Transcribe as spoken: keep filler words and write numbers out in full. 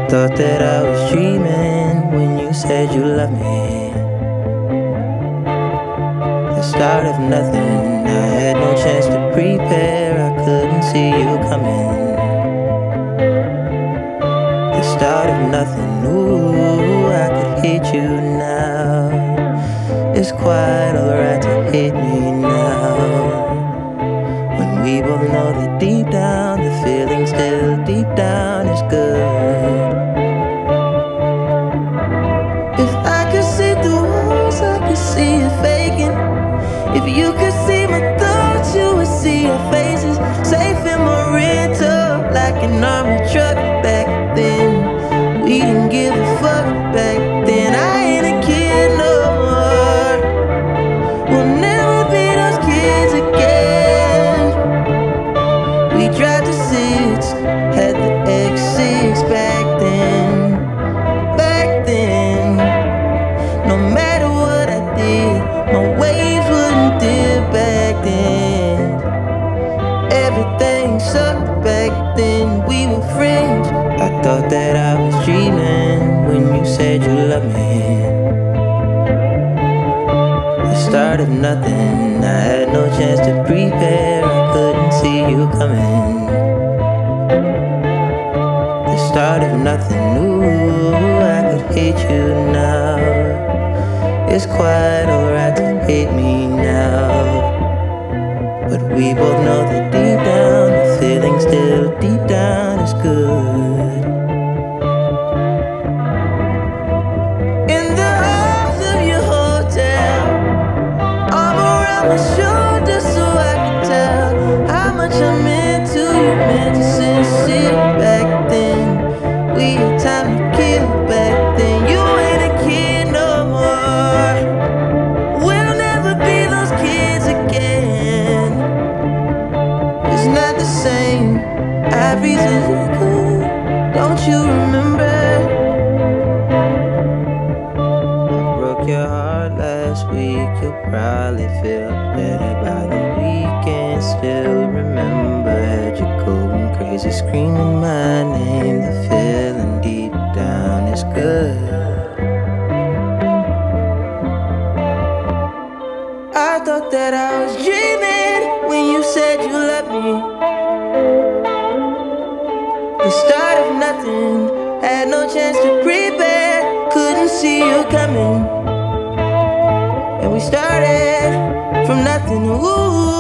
Thought that I was dreaming when you said you loved me. The start of nothing, I had no chance to prepare, I couldn't see you coming. The start of nothing, ooh, I could hate you now. It's quite alright to hate me now, when we both know that deep down, the feeling still deep down is good. If I could see through walls, I could see you faking. If you could see my thoughts, you would see our faces. Safe in my rental, like an army truck. Back then, we didn't give a fuck. Back then, I ain't a kid no more. We'll never be those kids again. We drive the six, had the X six back then. Back then, no matter what I did, my waves wouldn't dip back then. Everything sucked back then, we were friends. I thought that I was dreaming when you said you loved me. The start of nothing, I had no chance to prepare, I couldn't see you coming. The start of nothing, ooh, I could hate you now. It's quite alright to hate me now, but we both know that deep down, the feeling still deep down is good. In the halls of your hotel, arm around my shoulder so I can tell how much I meant to you, meant to sincere back then. We had time to kill back then. You ain't a kid no more. We'll never be those kids again. It's not the same. Ivory's illegal. Don't you remember? I broke your heart last week. You'll probably feel better by the weekend. Still remember, had you going crazy, screaming my name. The feeling deep down is good. I thought that I was dreaming when you said you loved me. The start of nothing, had no chance to prepare, couldn't see you coming. And we started from nothing, ooh.